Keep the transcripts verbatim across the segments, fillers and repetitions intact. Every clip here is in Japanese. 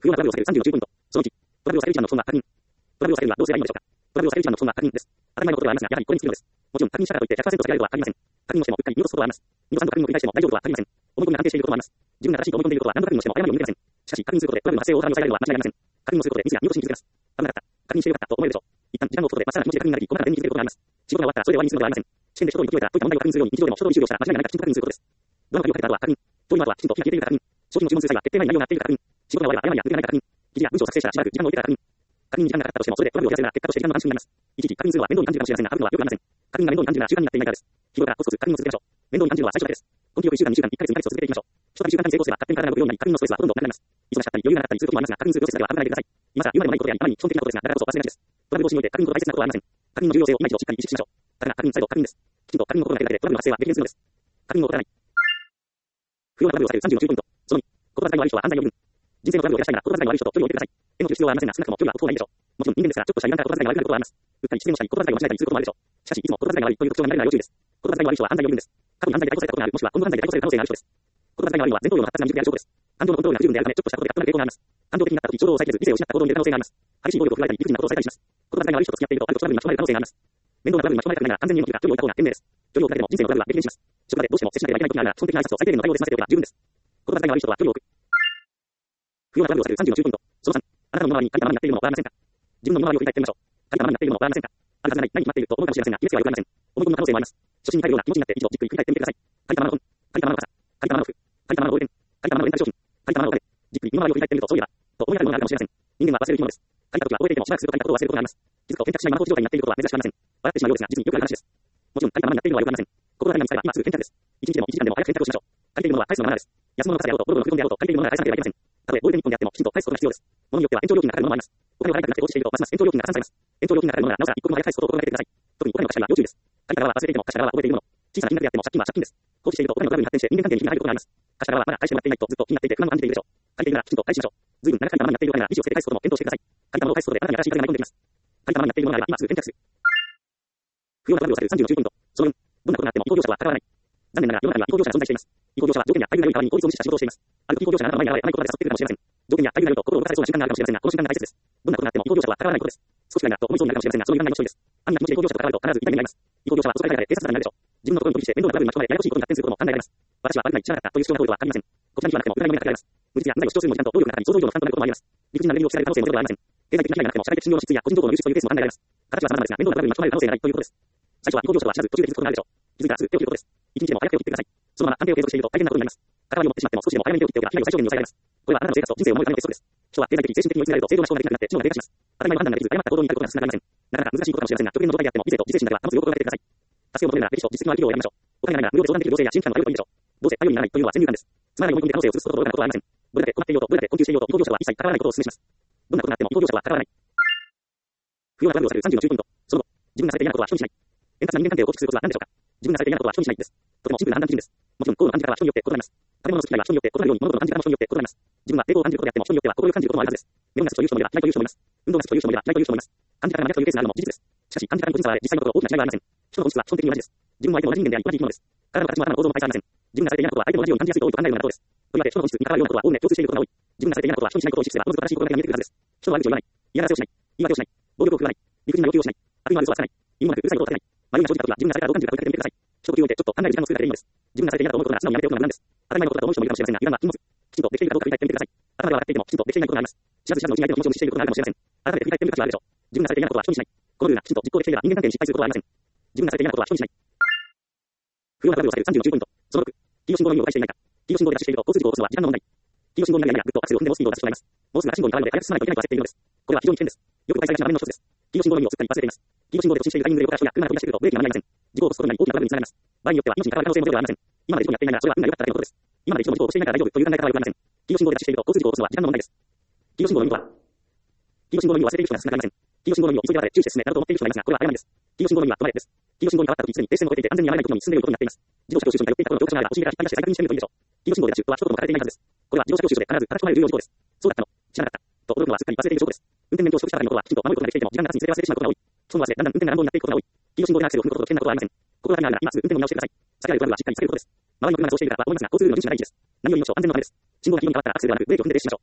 不要なトラブルを避けるさんじゅうの注意ポイント。そのいち、トラブルを避ける一番の布団は確認。トラブルを避けるにはどうすればいいのでしょうか。トラブルを避ける一番の布団は確認です。当たり前のことではありますが、やはりこれに尽きるのです。もちろん、確認したからといってひゃくパーセント避けられるとは限りません。確認をしてもうっかり見落とすことはあります。二度三度確認を繰り返しても大丈夫とは限りません。思い込みが関係していることもあります。自分が正しいと思い込んでいることは何度確認をしても誤りを見抜けません。しかし、確認することでトラブルの発生を大幅に抑えられるのは間違いありません。確認をすることでミスや見落としに気づけます。危なかった。確認してよかったと思えるでしょう。一旦時間を置くことでまっさらな気持ちで確認ができ、困難な点に気づけることがあります。仕事が終わったらそれで終わりにするのではありません。試験で一通り解いたといった問題を確認するように日常でも一通り終了したら間違いがないかきちんと確認することです。どの鍵をかけた後は確認。というのはきちんと火が消えているか確認。商品の注文する際は決定前に内容が合っているか確認。仕事が終われば誤りや抜けないか確認。記事や文章を作成したらしばらく時間を置いてから確認。確認に時間がかかったとしてもそれでトラブルを減らせるが結果として時間の短縮になります。いちいち確認するのは面倒に感じるかもしれませんが、あるのはよくありません。確認が面倒に感じるなら習慣になっていないからです。日頃からコツコツ確認を続けましょう。面倒に感じるのは最初だけです。根気よくいっしゅうかん、にしゅうかん、いっかげつ、にかげつと続けていきましょう。ひとたび習慣化に成功すれば勝手に体が動くようになり、確認のストレスはほとんどなくなります。忙しかったり余裕がなかったりすることもありますが、確認するプロセスだけは危ないでください。今更言うまでもないことであり、あまりに基本的なことですが、だからこそ忘れがちです。トラブル防止において確認ほど大切なことはありません。確認の重要性を今一度しっかり意識しましょう。だから確認、再度確認です。きちんと確認の心がけるだけでトラブルの発生は激減するのです。確認を怠らない。不要なトラブルを避けるさんじゅうの注意ポイント。そのに、言葉遣いの悪い人は犯罪予備軍。人生のトラブルを減らしたいなら言葉遣いの悪い人と距離を置いてください。絵の必要はありませんが、少なくとも距離は置く方がいいでしょう。もちろん人間ですから、ちょっとした油断から言葉遣いが悪くなることはあります。うっかり失言をしたり、言葉遣いを間違えたりすることもあるでしょう。しかし、いつも言葉遣いが悪いという特徴が見られるのは要注意です。言葉遣いが悪い人は犯罪予備軍です。過去に犯罪で逮捕されたことがある、もしくは今後犯罪で逮捕される可能性がある人です。言葉遣いが悪いのは前頭葉の発達が未熟である証拠です。感情のコントロールが不十分であるため、ちょっとしたことで悪くなる傾向があります。感情的になった時、衝動を抑えきれず理性を失った行動に出る可能性があります。激しい暴力を振られたり、理不尽なことをされたりします。言葉遣いが悪い人と付き合っていると、あるとトラブルに巻き込まれる可能性があります。面倒なトラブルに巻き込まれたくないなら完全に身を切るか距離を置いた方が賢明です。距離を置くだけでも人生のトラブルは激減します。職場でどうしても接しなければいけない時があるなら、基本的な挨拶を最低限の対応で済ませておけば十分です。言葉遣いが悪い人は距離を置く。不要なトラブルを避けるさんじゅうの注意ポイント。そのさん、あなたの身の回りに神様になっているものはありませんか。自分の身の回りを振り返ってみましょう。神様になっているものはありませんか。あるはずがない、何に決まっていると思うかもしれませんが、決めつけはよくありません。思い込みの可能性もあります。初心に帰るような気持ちになって一度じっくり振り返ってみてください。神様の本、神様の傘、神様の服、神様のゴールデン、神様のレンタル商品、神様のお金、じっくり身の回りを振り返ってみると、そういえば、と思い当たるものがあるかもしれません。人間は忘れる生き物です。書いた時は覚えていてもしばらくすると書いたことを忘れることがあります。気づくと選択肢が今の状態になっていることは珍しくありません。笑ってしまうようですが、実によくある話です。もちろん、書いたままになっているのはよくありません。心が何かに使えば今すぐ選択です。一日でも一時間でも早く選択をしましょう。書いているものは返すのがマナーです。安物の傘であろうと、ボロボロの布団であろうと、書いているものが返さなければいけません。たとえゴールデン日本であってもきちんと返すことが必要です。物によっては延長料金がかかるものもあります。お金を払いたくなくて放置していると、ますます延長料金が加算されます。延長料金がかかるものならなおさら一刻も早く返すことを心がけてください。特にお金の貸し借りは要注意です。借りた側は忘れていても貸しからは覚えているもの。小さな金額であっても借金は借金です。放置しているとお金のトラブルに発展して人間関係に火が入ることがあります。貸しからはまだ返してもらっていないとずっと気になっていて不満を感じているでしょう。借りているならきちんと返しましょう。随分長く借りたままになっているお金なら利子をつけて返すことも検討してください。借りたものを返すことであなたに新しい風が舞い込んできます。借りたままになっているものがあれば今すぐ選択する。不要なトラブルを避けるさんじゅうの注意ポイント。そのよん、どんなことがあっても違法業者は関わらない。残念ながら世の中には違法業者が存在しています。違法業者は条件や待遇が良い代わりに法律を無視した仕事をしています。ある時違法業者があなたの前に現れ、甘い言葉で誘ってくるかもしれません。条件や待遇が良いと心を動かされそうな瞬間があるかもしれませんが、この瞬間が大切です。どんなことがあっても違法業者は関わらないことです。少しぐらいだと思いそうになるかもしれませんが、そういう考えの人です。暗な気持ちで違法業者と関わると必ず痛みになります。違法業者はそこからで警察官になるでしょう。自分のところに取りして面倒なトラブルに巻き込まれ、ややこしいことに発展することも考えられます。私は悪くない、知らなかったという主張が通るとは限りません。こちらにはなくても裏にもかけられます。無実や無罪を主張するのに時間と暴力の中に想像以上の負担となることもあります。理不尽なレベルを着せられる可能性もゼロではありません。経済的な被害がなくても社会的信用の失墜や個人情報の流出というケースも考えられます。形は様々ですが、面倒なトラブルに巻き込まれる可能性がないということです。最初は違法業者とは知らず途中で気づくことがあるでしょう。気づいたらすぐ手を切ることです。一日でも早く手を切ってください。そのまま安定を継続していると大変なことになります。関わりを持ってしまっても少しでも早めに手を切っておけば被害を最小限に抑えられます。これはあなたの生活と人生を守るための鉄則です。人は経済的、精神的に追い詰められると正常な思考ができなくなって知能が低下します。当たり前の判断ができず誤った行動に至ることがつながりません。なかなか難しいことかもしれませんが、極限の状態であっても理性と自制心だけは保つよう心がけてください。助けを求めるなら歴史と実績のある企業を選びましょう。お金がないなら無料で相談できる行政や新規関の頼るといいでしょう。どうせ頼りにならないというのは先入観です。つまらない思い込みで可能性を移すことと愚かなことはありません。どれだけ困っていようと、どれだけ困窮していようと、違法業者は一切関わらないことをお勧めします。どんなことがあっても違法業者は関わらない。不要なトラブルを避けるさんじゅうの注意ポイント。その後、自分がされて嫌なことは人にしない。円滑な人間関係を構築することは何でしょうか。自分がされて嫌なことは人にしないです。とてもシンプルな判断基準です。もちろん、行動の感じ方は人によって異なります。食べ物の好き嫌いは人によって異なるように、物事の感じ方も人によって異なります。自分が抵抗を感じることであっても人によっては心を感じることもあるはずです。目をなすという人もいれば、嫌いという人もいます。運動が好きという人もいれば、嫌いという人もいます。感じ方が真逆というケースがあるのも事実です。しかし、感じ方に個人差はあれ、実際のところ大きな違いはありません。人の本質は基本的に同じです。自分も相手も同じ人間であり、同じ生き物です。体の形も頭の構造も大差ありません。自分がされて嫌なことは相手も同じように感じやすいと多いと考えるのが妥当です。とりわけ人の本質に関わるようなことは大いに共通していることが多い。自分がされて嫌なことは人にしないことを意識すれば、おのずと正しい心がけが見えてくるはずです。人の悪口を言わない。嫌がらせをしない。言い訳をしない。暴力を振るわない。理不尽な要求をしない。悪意のある嘘はつかない。意味もなくうるさいことを立てない。迷いが生じたときは自分がされたらどう感じるか問いかけてみてください。一呼吸置いてちょっと考える時間を作るだけでいいのです。自分がされて嫌だと思うことなら素直にやめておくのが無難です。当たり前のことだと思う人もいるかもしれませんが、油断は禁物。きちんとできているかどうか振り返ってみてください。頭では分かっていてもきちんとできていないことがあります。知らず知らずのうちに相手の気持ちを無視していることがあるかもしれません。改めて振り返ってみる価値はあるでしょう。自分がされて嫌なことは人にしない。このルールがきちんと実行できていれば人間関係に失敗することはありません。自分がされて嫌なことは人にしない。不要なトラブルを避けるさんじゅうの注意ポイント。そのろく、黄色信号の意味を理解していないか。黄色信号で脱出していると交通事故を起こすのは時間の問題。黄色信号になるややぐっとアクセルを踏んでもスピードを出してしまいます。もうすぐ赤信号に変わるので早く進まないといけないと焦っているのです。これは非常に危険です。よく誤解されがちな場面の一つです。黄色信号の意味をすっかり忘れています。黄色信号で突進しているタイミングで横から人や車が飛び出してくるとブレーキが間に合いません。事故を起こすことになり大きなトラブルにつながります。場合によっては命に関わる可能性もゼロではありません。今まで事故にやっていないならそれは運が良かっただけのことです。今まで一度も事故を起こしていないから大丈夫という考え方はよくありません。黄色信号で脱出していると交通事故を起こすのは時間の問題です。黄色信号の意味とは黄色信号の意味を忘れている人が少なくありません。黄色信号の意味を急いで渡れ注意して進めなどと思っている人がいますが、これは誤りです。黄色信号の意味は止まれです。黄色信号に変わった時、すでに停止線を越えていて安全にやらないことに進んでいることになっています。自動車教習所に通っていた頃の教科書があれば、お尻から引っ張り出して再確認してみるといいでしょう。黄色信号で脱出とは一言も書かれていないはずです。これは自動車教習所で必ず叩き込まれる重要事項です。そうだったの、知らなかったと驚くのはすっかり忘れている証拠です。運転免許を取得した方のことはきちんと守ることができていても時間が経つにつれ忘れてしまうことが多い。その忘れ、だんだん運転が乱暴になっていくことが多い。黄色信号でアクセルを踏むことと危険なことはありません。心当たりがあるなら今すぐ運転を見直してください。避けられるトラブルはしっかり避けることです。周りの車がそうしているからとは思いますが、交通ルールの遵守が第一です。何よりもそう安全のためです。信号が黄色に変わったらアクセルではなくブレーキを踏んで停止しましょう。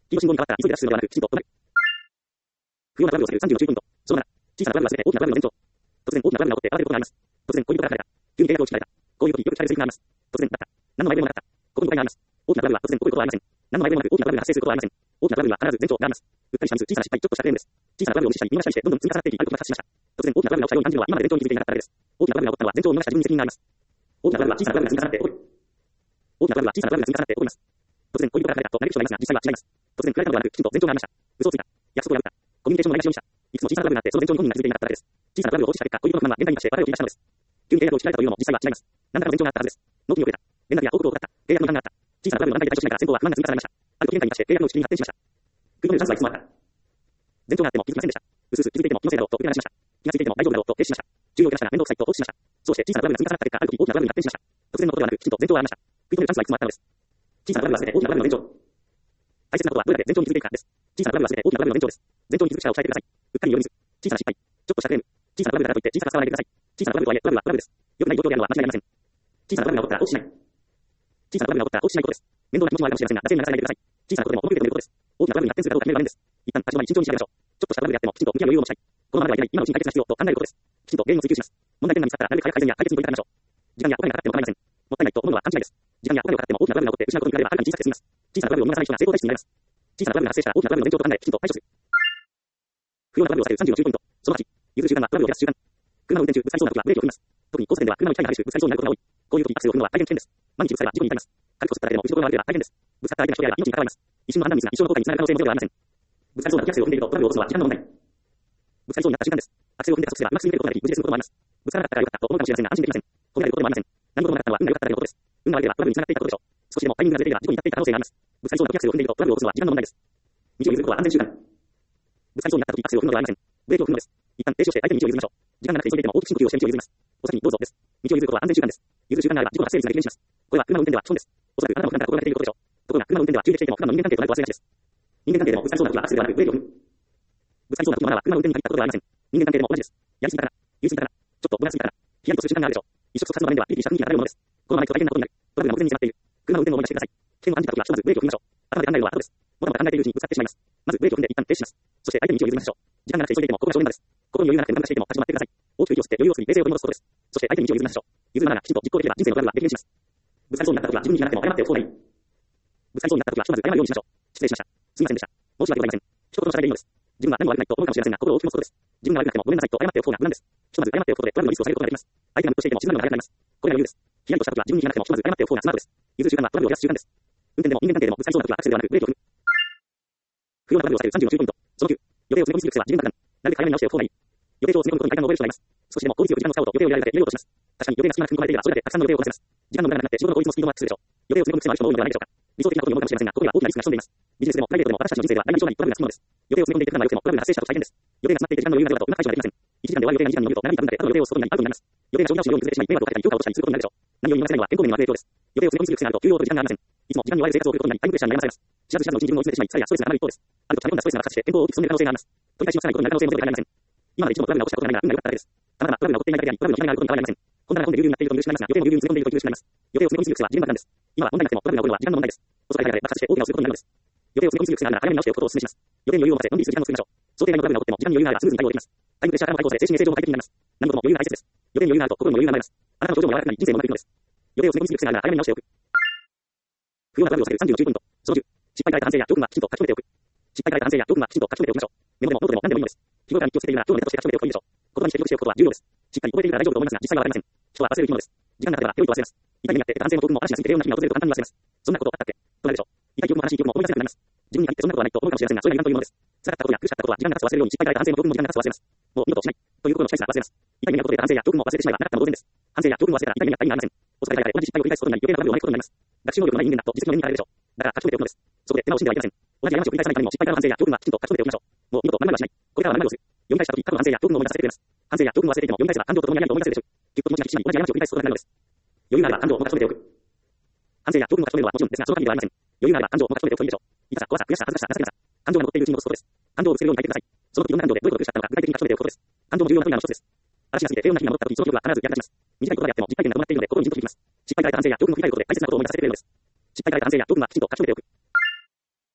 黄色信号に変わったら急いでダッシュするのではなく、きちんと止まる。不要なトラブルを避けるさんじゅうの注意ポイント。そのなな、小さなトラブルはすべて大きなトラブルの前兆。突然大きなトラブルが起こって慌てることがあります。突然恋人から離れた。急に契約を切られた。こういう時よく聞かれるセリフがあります。突然だった。何の前触れもなかった。ここに誤解があります。大きなトラブルは突然起こることはありません。何の前触れもなく大きなトラブルが発生することはありません。大きなトラブルには必ず前兆があります。うっかりしたミス、小さな失敗、ちょっとしたクレームです。小さなトラブルを無視したり見逃したりしてどんどん積み重なっていき、あることが発生しました。突然大きなトラブルが起きたように感じるのは今まで前兆に気づいていなかったからです。大きなトラブルが起こったのは前兆を見逃した自分に責任があります。大きなトラブルは小さなトラブルが積み重なって起こる。大きなトラブルは小さなトラブルが積み重なって起こります。突然恋人から離れたと嘆く人がいますが、実際は違います。突然振られたのではなく、きちんと前兆がありました。嘘をついた。約束を破った。コミュニケーションのないがしをした。いつも小さなトラブルがあって、その前兆に本人が気づいていなかったからです。小さなトラブルを放置した結果、恋人の不満は現代に出して別れを切り出したのです。急に契約を切られたというのも実際は違います。何らかの前兆があったはずです。納期に遅れた。連絡や報告を怠った。契約の違反があった。小さなトラブルの段階で対処しないから先方は不満が積み重なりました。あると限界に達して契約の打ち切りに発展しました。食い止めるチャンスはいつもあった。前兆があっても気づきませんでした。うすうす気づいていても気のせいだろうと受け流しました。気がついていても大丈夫だろうと停止しました。重要を切らしたら面倒くさいと放置しました。そうして小さなトラブルが積み重なった結果、ある時大きなトラブルに発展しました。突然のことではなく、きちんと前兆がありました。食い止めるチャンスはいつもあったのです。小さなトラブルは全て大きなトラブルの前兆。大切なことはどれだけ前兆に気づいていくかです。小さなトラブルは全て大きなトラブルの前兆です。前兆に気づく力を鍛えてください。うっかり寄り道。小さな失敗。ちょっとしたクレーム。小さなトラブルだからといって小さく使わないでください。小さなトラブルとはいえ、トラブルはトラブルです。良くない状況であるのは間違いありません。小さなトラブルが起こったら放置しない。小さなトラブルが起こったら放置しないことです。面倒な気持ちもあるかもしれませんが、惰性にならさないでください。小さなことでも重く受け止めることです。大きなトラブルに発展するかどうか決める場面です。一旦立ち止まり慎重に調べましょう。ちょっとしたトラブルであってもきちんと向き合う余裕を持ちたい。このままではいけない、今のうちに解決が必要と考えることです。きちんと原因を追求します。問題点が見つかったらなるべく早く改善や解決に取り掛かりましょう。時間やお金がかかっても構いません。もったいないと思うのは勘違いです。時間やお金がかかっても大きなトラブルが起こって失うことに比べればはるかに小さくて済みます。小さなトラブルを見逃さない人が成功体質になります。小さなトラブルが発生したら大きなトラブルの前兆と考え、きちんと対処する。不要なトラブルを避けるさんじゅうの注意ポイント。そのはち、譲る習慣はトラブルを減らす習慣。車を運転中、ぶつかりそうな時はブレーキを踏みます。特に交差点では車の機械が激しくぶつかりそうになることが多い。こういう時アクセルを踏むのは大変危険です。毎日ぶつかれば事故に至ります。軽く擦っただけでも打ちどころが悪ければ大変です。ぶつかった相手が人であれば命に関わります。一瞬の判断ミスが一生の後悔につながる可能性もゼロではありません。ぶつかりそうな時アクセルを踏んでいるとトラブルを起こすのは時間の問題。ぶつかりそうになった瞬間です。アクセルを踏んで加速すればうまく進めることができ、無事で済むこともあります。ぶつからなかったらよかったと思うかもしれませんが安心できません。これらることもありません。何事もなかったのは運が良かっただけのことです。運が悪ければトラブルにつながっていたことでしょう。少しでもタイミングがずれていれば事故に至っていた可能性があります。ぶつかりそうな時アクセルを踏んでいるとトラブルを起こすのは時間の問題です。道を譲ることは安全習慣。ぶつかりそうになった時アクセルを踏むのではありません。ブレーキを踏むのです。一旦停止をして相手に道を譲りましょう。時間がなくて急いでいても大きく深呼吸をして道を譲ります。お先にどうぞです。道を譲ることは安全習慣です。譲る習慣があれば事故が発生率が激減します。これは車の運転では基本です。おそらくあなたも普段から心がけていることでしょう。ところが車の運転では急で来ていても普段の人間関係となると忘れがちです。人間関係でもぶつかりそうな時はアクセルではなくブレーキを踏む。ぶつかりそうな時のマナーは車の運転に限ったことではありません。人間関係でも同じです。やりすぎたから、言いすぎたから、ちょっとぼやすぎたから、ヒヤリとする時間があるでしょう。一触即発の場面ではピリピリした雰囲気が漂うものです。このままいくと大変なことになる。トラブルが目前に迫っている。車の運転を思い出してください。危険を感じた時はひとまずブレーキを踏みましょう。頭で考えるのは後です。もたもた考えているうちにぶつかってしまいます。まずブレーキを踏んで一旦停止します。そして相手に道を譲りましょう。時間がなくて急いでいてもここが正念場です。心に余裕がなくて無駄していても立ち止まってください。大きく息を吸って余裕を作り冷静を取り戻すことです。そして相手に道を譲りましょう。譲るマナーがきちんと実行できれば人生のトラブルは激減します。ぶつかりそうになった時は自分に気がなくても謝っておく方がいい。ぶつかりそうになった時はひとまず謝るようにしましょう。失礼しました。すみませんでした。申し訳ございません。一言の謝罪でいいのです。自分は何も悪くないと思うかもしれませんが、心を大きく持つことです。自分が悪くなくてもごめんなさいと謝っておく方が無難です。ひとまず謝っておくことでトラブルのリスクを下げることができます。相手がムッとしていても静まるのが早くなります。これが余裕です。ヒヤリとした時は自分に気がなくてもひとまず謝っておく方がスマートです。譲る習慣はトラブルを減らす習慣です。運転でも人間関係でもぶつかりそうな時はアクセルではなくブレーキを踏む。不要なトラブルを避けるさんじゅうの注意ポイント。そのきゅう、予定を詰め込みすぎる癖は自分判断。なるべく早めに直しておく方がいい。予定を詰め込むことに時間が覚える人がいます。少しでも効率よく時間を使おうと予定をやられてやめようとします。確かに予定が隙間なく組み込まれていればそれだけたくさんの予定をこなせます。時間の無駄がなくなって仕事の効率もスピードもアップするでしょう。予定を詰め込む癖のある人も多いのではないでしょうか。理想的なことに思うかもしれませんが、ここには大きなリスクが潜んでいます。ビジネスでもプライベートでも私たちの人生では大なり小なりトラブルがつきものです。予定を詰め込んでいて普段は良くてもトラブルが発生したと大変です。予定が詰まっていて時間の余裕が出るとうまく解消ができません。いちじかんで終わる予定がにじかんに伸びると長引いた分だけ他の予定をすることになりアウトになります。予定が消費直しのように崩れてしまい迷惑をかけたり評価を落としたりすることになるでしょう。何よりも言わせないのは健康面に悪い影響です。予定を詰め込みすぎる癖があると休養を取る時間がありません。いつも時間に追われる生活を送ることになりタイムプレッシャーに悩まされます。知らず知らずのうちに自分を追い詰めてしまい疲れやストレスが生まれる一方です。あると溜め込んだストレスが爆発して健康を大きく損ねる可能性があります。取り返しのつかないことになる可能性もゼロではありません。今まで一度もトラブルが起こしたことがないが運が良かっただけです。たまたまトラブルが起こっていないだけでありトラブルの被害があることに変わりありません。こんな本で流々になっていると見失いますが、予定も流々に詰め込んでいると気を失います。予定を詰め込みすぎる癖は自分判断です。今は問題なくてもトラブルが起こるのは時間の問題です。遅かれ早かれ爆発して大怪我をすることになるのです。予定を詰め込みすぎる癖があるなら早めに直しておくことをお勧めします。予定に余裕を持たせのんびりする時間を作りましょう。想定外のトラブルが起こっても時間に余裕があればスムーズに対応できます。タイムプレッシャーからの解放で精神衛生上も快適になります。何事も余裕が大切です。予定に余裕があると心に余裕が生まれます。あなたの症状も柔らかくなり人生もうまくいくのです。予定を詰め込みすぎる癖があるなら早めに直しておく。不要なトラブルを避けるさんじゅうの注意ポイント。そのじゅう、失敗から反省や教訓はきちんと書き留めておく。失敗から反省や教訓はきちんと書き留めておきましょう。メモでもノートでも何でもいいのです。日頃から日記をつけているなら今日のネタとして書き留めておくといいでしょう。言葉にして記録しておくことは重要です。しっかり覚えているから大丈夫と思いますが、実際はわかりません。人は忘れる生き物です。時間が経てば良いと忘れます。痛い目にあって安静の教訓も嵐が過ぎて平穏な日が訪れると簡単に忘れます。そんなことあったっけとなるでしょう。痛い記憶も悲しい記憶も思い出せなくなります。自分に限ってそんなことはないと思うかもしれませんが、それがいらんというものです。辛かったことや苦しかったことは時間が経つと忘れるように失敗から反省の教訓も時間が経つと忘れます。もう二度としないということの近いさ忘れます。痛い目にあったことで反省や教訓も忘れてしまえばなかったも同然です。反省や教訓を忘れたら痛い目にあった意味がありません。遅かれ早かれ同じ失敗を繰り返すことになり余計なトラブルを招くことになります。学習能力のない人間だと実績の目に変えるでしょう。だから書き留めておくのです。そこで手直しではいけません。同じ過ちを繰り返さないためにも失敗からの反省や教訓はきちんと書き留めておきましょう。もう二度と何々はしない。これからは何々をする。読み返したとき過去の反省や教訓を思い出させてくれます。反省や教訓を忘れていても読み返せば感情とともに何々と思い出せるでしょう。ぎゅっと気持ちが引き締まり同じ過ちを繰り返すことになるのです。余裕があれば感情を書き留めておく。反省や教訓を書き留めるのはもちろんですが、その限りではありません。余裕があれば感情を書き留めておくといいでしょう。痛さ、怖さ、悔しさ、恥ずかしさ、情けなさ。感情が残っているうちに残すことです。感情をぶつけるように書いてください。その時いろんな感情でどういうことをしたのか具体的に書き留めておくことです。感情も重要なトリガーの一つです。嵐が過ぎて平穏な日が戻った時、その記憶は必ず役立ちます。短いことであっても実体験が伴っているので心にじんと響きます。失敗から得た反省や教訓を振り返ることで大切なことを思い出させてくれるのです。失敗から得た反省や教訓はきちんと書き留めておく。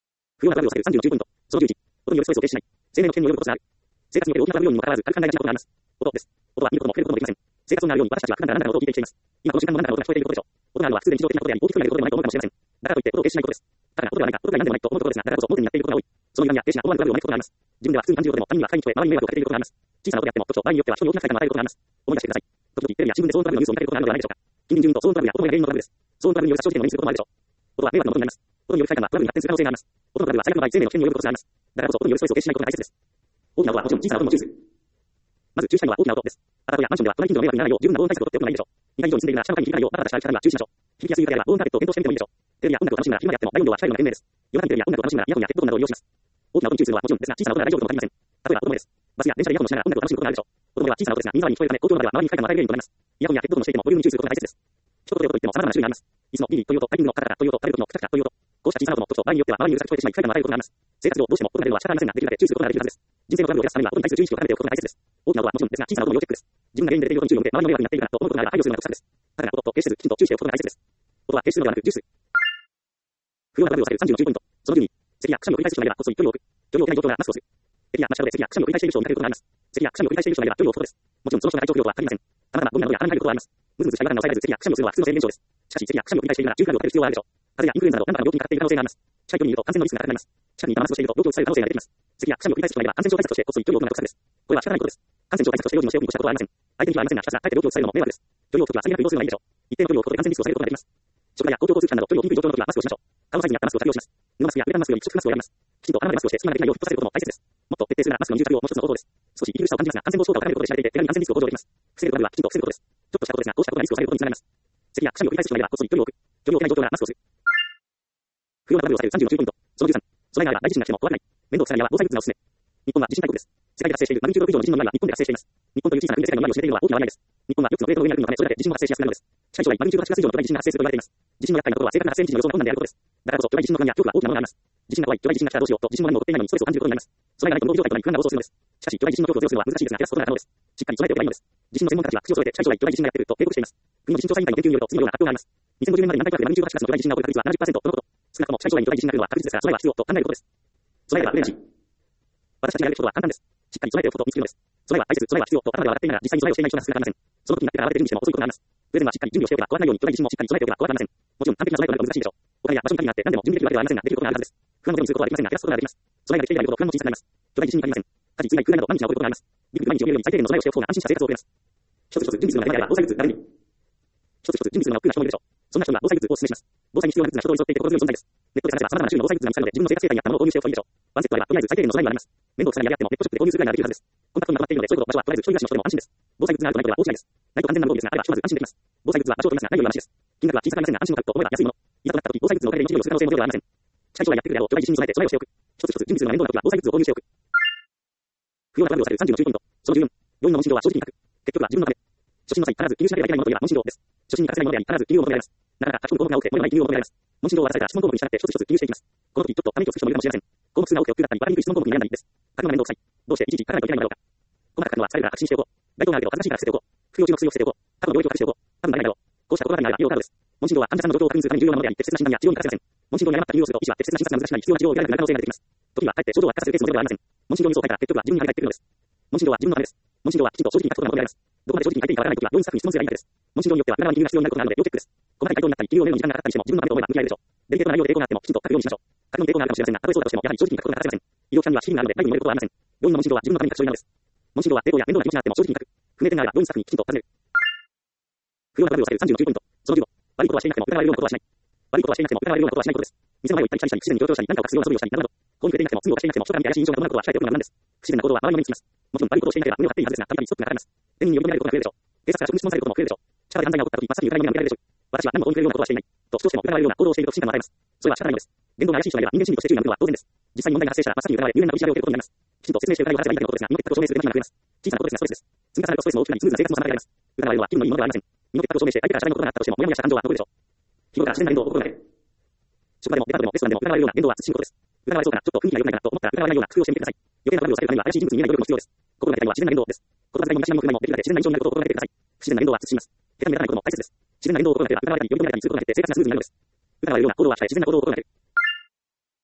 不要なトラブルを避けるさんじゅうのじゅうポイント。そのじゅういち、音によるストレスを軽視しない。生命の危険によることがある。生活によって大きなトラブルにもかかわらず、軽く考えがちなことがあります。音です。音は見ることも触れることもできません。生活音があるように私たちは普段から何だろうと聞いています。今この時間も何だろうと聞こえていることでしょう。音があるのは普通に日常的なことであり、大きく聞こえることでもないと思うかもしれません。だからといって音を軽視しないことです。ただ音ではないか、音が何でもないと思うことですが、だからこそ盲点になっていることが多い。その歪みや軽視な思わぬトラブルを招くことがあります。自分では普通に感じることでも他人には深いに聞こえ、周りに迷惑をかけていることがあります。小さな音であっても、特徴場合によっては人に大きな負担が与えることがあります。思い出してください。時々テレビや新聞で騒音トラブルのニュースを見かけることがあるのではないでしょうか。近隣住民と騒音トラブルや音が原因のトラブルです。騒音トラブルによる殺傷事件を目にすることもあるでしょう。音は迷惑なものになります。音による不快感はトラブルに発展する可能性があります。音のトラブルは最悪の場合、生命の危険によることがあります。だからこそ音によるストレスを軽視しないことが大切です。大きな音はもちろん小さな音も注意する。まず注意したいのは大きな音です。アパートやマンションでは隣近所の迷惑にならないよう十分な防音対策を取っておくのがいいでしょう。にかい以上に住んでいるなら下の階に響かないようバタバタしたりしたら注意しましょう。響きやすい床であれば防音カーペットを検討してみてもいいでしょう。テレビや音楽を楽しむなら今やっても大音量は控えるのが賢明です。夜間にテレビや音楽を楽しむならイヤホンやヘッドホンなどを利用します。大きな音に注意するのはもちろんですが、小さな音なら大丈夫とも限りません。例えば子供です。バスや電車でイヤホンをしながら音楽を楽しむことがあるでしょう。子供では小さな音ですが耳障りに聞こえるため公共の場では周りに不快感を与えるようにとなります。イヤホンやヘッドホンをしていてもボリュームに注意することが大切です。一言で音といっても様々な種類があります。いつもビリという音、タイピングのカタカタという音、タレルのクタクタという音。こうした小さな音も特徴場合によっては周りにうるさく聞こえてしまい不快感を与えることがあります。生活上どうしても音が出るのは仕方ありませんが、できるだけ注意することができるはずです。人生のトラブルを減らすためには音に対する注意識を高めておくことが大切です。大きな音はもちろんですが、小さな音も要チェックです。自分が原因で出ている音に注意を向け、周りの迷惑になっているかと思うことがあれば排除するのが得策です。ただ音と軽視せず、きちんと注意しておくことが大切です。音は軽視するのではなく重視する。不要なトラブルを避けるさんじゅうのじゅうポイント。そのじゅうに、咳やくしゃみを繰り返す人がいればこっそり距離を置く。距離を置けない状況ならマスクをする。咳や真下で咳やくしゃみを繰り返している人を見かけることがあります。咳やくしゃみを繰り返している人がいれば距離を置くことです。もちろんその人が体調不良とは限りません。たまたまゴミなどや鼻に入ることはあります。ムズムズしたい場面を抑えられず咳やくしゃみをするのは普通の生理現象です。しかし咳やくしゃみを繰り返しているなら重機をかける必要があるでしょう。風邪やインフルエンザなど何らかの病気にかかっている可能性があります。近い距離にいると感染のリスクが高くなります。近くにいたマスクをしていると病気を移される可能性が出てきます。咳やくしゃみを繰り返す人がいれば感染症対策としてこっそり距離を置くのが得策です。これは仕方ないことです。感染症対策として用心をしておくに越したことはありません。相手にはありませんが、ひたすら帰って病気を移されるのも迷惑です。距離を置くときは最悪移動するのがいいでしょう。一定の距離を置くことで感染リスクを下げることができます。職場や公共交通機関など距離を置きにくい状況のときはマスクをしましょう。顔のサイズに合ったマスクを着用します。布マスクやウレタンマスクより不織布マスクを選びます。きちんと鼻までマスクをして隙間ができないようフィットさせることも大切です。もっと徹底するならマスクの二重着用も一つの方法です。少し息苦しさを感じますが、感染防止効果を高めることで知られていて、手軽に感染リスクを向上できます。防げるトラブルはきちんと防ぐことです。ちょっとしたことですが、こうしたことがリスクを下げることにつながります。咳やくしゃみを繰り返す人がいればこっそり距離を置く。距離を置けない状況ならマスクをする。不要なトラブルを避けるさんじゅうのじゅうポイント。そのじゅうさん、備えがあれば大地震が来ても怖くない。面倒くさいやは防災グッズがおすすめ。日本は地震大国です。世界で発生しているマグニチュードろく以上の地震の被害は日本で発生しています。日本という小さな国で世界の被害を占めているのは大きな割合です。日本はよっつのプレートの上にあるのため、それだけ地震も発生しやすくなるのです。近い将来、マグニチュードはちクラス以上の巨大地震が発生すると言われています。地震の厄介なことは正確な発生日時の予想が困難であることです。だからこそ巨大地震の不安や恐怖は大きなものがあります。地震が怖い、巨大地震が来たらどうしようと地震の何も起こっていないのにストレスを感じることになります。備えがないと脳状態となり不安が暴走するのです。しかし巨大地震の恐怖をゼロするのは難しいですが減らすことが可能です。しっかり備えておけばいいのです。地震の専門家たちは口を揃えて近い将来巨大地震がやってくると警告しています。国の地震調査委員会の研究によると次のような発表があります。にせんごじゅうねんまでに南海トラフでマグニチュードはちクラスの巨大地震が起こる確率はななじゅっパーセントとのこと。少なくとも近い将来に巨大地震が来るのは確実ですが備えは必要と考えることです。備えは嬉しい。私たちがやることは簡単です。しっかり備えておくことを見つけるのです。備えは大切、備えは必要と頭では分かっていながら実際に備えをしていない人が少なくありません。その時になってから慌てて準備しても遅いことがあります。プレゼンはしっかり準備をしておけば怖くないように巨大地震もしっかり備えておけば怖くありません。もちろん完璧な備えとなると難しいでしょう。お金や場所に限りがあって何でも準備できるわけではありませんができることがあるはずです。不安のことにすることはできませんが減らすことができます。備えができていないほど不安も小さくなります。巨大地震に限りません。火事、水害、空難など万日が起こることがあります。ビッグバンに起きるように最低限の備えをしておく方が安心した生活を送れます。一つ一つ準備するのが手間であれば防災グッズ誰に一つ一つ準備するのが億劫な人もいるでしょう。そんな人には防災グッズをお勧めします。防災に必要なグッズが人と寄っていて心強い存在です。ネットで探せば様々な種類の防災グッズが見つかるので自分の生活形態に合ったものを購入しておくといいでしょう。ワンセットあればとりあえず最低限の備えになります。面倒くさいやりあってもネットショップで購入するぐらいならできるはずです。コンタクトにまとまっているのでそういうこと場所はとりあえず一人暮らしの人でも安心です。防災グッズがあるとないことは大違いです。ないと安全なものですがあればひとまず安心できます。防災グッズは場所を取りますがないよりはマシです。金額は小さくありませんが安心の額と思えば安いもの。いざとなった時防災グッズのおかげで命を救う可能性もゼロではありません。近い将来やってくるであろう巨大地震に備えて備えをしておく。一つ一つ準備するのが面倒な時は防災グッズを購入しておく。不要なトラブルを避けるさんじゅうのじゅうポイント。そのじゅうよん、病院の問診料は正直に書く。結局は自分のため。初診の際必ず記入しなければいけないものといえば問診料です。初診に欠かせないものであり必ず記入を求められます。なかなか書き込む項目が多くて漏れない記入を求められます。問診票を渡された質問項目に従って一つ一つ記入していきます。この時ちょっとため息をつく人もいるかもしれません。項目数が多くて奥があったり分かりにくい質問項目にならないです。書くのが面倒くさい。どうしていちいち書かないといけないのだろうか。細かく書くのは疲れるから確信しておこう。該当があるけど恥ずかしいから捨てておこう。不要中の薬を捨てておこう。過去の領域を隠しておこう。多分バレないだろう。こうした心がけがあれば医療カードです。問診票は患者さんの状況を確認するために重要なものであり適切な診断や治療に欠かせません。問診票に誤った記入をすると医師は適切な診察が難しくなり必要な治療を受けられなくなる可能性が出てきます。時にはかえって症状を悪化させるケースもゼロではありません。問診票に嘘を書いたら結局は自分に跳ね返ってくるのです。問診票は自分のためです。問診票はきちんと正直に書くことが求められます。どこまで正直に相手にわからないときは病院スタッフに質問するがいいです。問診票によっては裏側に理由が必要になることがあるので要チェックです。細かい回答になったり記入を練るのに時間がかかったりしても自分のためと思えば向き合えるでしょう。デリケートな内容で抵抗があってもきちんと書くようにしましょう。書くのに抵抗があるかもしれませんが、たとえそうだとしてもやはり正直に書くことが欠かせません。医療機関には資金があるので内部に漏れることはありません。病院の問診票は自分のために書く書類なのです。問診票は抵抗や面倒な気持ちがあっても正直に書く。不明点があれば病院スタッフにきちんと尋ねる。不要なトラブルを避けるさんじゅうのじゅうポイント。そのじゅうご、悪いことはしていなくても疑われるようなことはしない。悪いことはしていなくても疑われるようなことはしないことです。店の前を行ったり来たりしたり、不自然に強調したり、何かを隠すような素振りをしたり、などなど。法に触れていなくても、罪を犯していなくても、人から見て怪しい印象が伴うことは控えておくのが無難です。不自然な行動は周りの目につきます。もちろん悪いことをしていなければ胸を張っていいはずですが、たびたびストップがかかります。店員に呼び止められることが増えるでしょう。警察から職務質問されることも増えるでしょう。近くで犯罪が起こった時、真っ先に疑いの目が向けられるでしょう。私は何も法に触れるようなことはしていない。と主張しても疑われるような行動をしていると不信感を与えます。それは仕方ないのです。言動が怪しい人がいれば人間心理として注意が向くのは当然です。実際に問題が発生したら真っ先に疑われ、入念な取り調べを受けることになります。きちんと説明して疑いを晴らせばいいだけのことですが、身の潔白を証明する手間が増えます。小さなことですがストレスです。積み重ねるとストレスも大きくなりスムーズな生活も妨げられます。疑われるのは気分のいいものではありません。身の潔白を証明して相手から知らないことがあったとしても、モヤモヤした感情は残るでしょう。日頃から自然な言動を心がける。職場でもデパートでもレストランでも疑われるような言動は慎むことです。疑われそうかな、ちょっと雰囲気が良くないかなと思ったら疑われないような工夫をしてみてください。余計なトラブルを避けるためには怪しい人物に見えない努力も必要です。心がけたいのは自然な言動です。言葉遣いも身だしなみも振る舞いもできるだけ自然な印象になることを心がけてください。不自然な言動は慎みます。下手に目立たないことも大切です。自然な言動を心がければ疑われたり呼び止められたりすることが減って生活がスムーズになるのです。疑われるような行動は控え自然な行動を心がける。不要な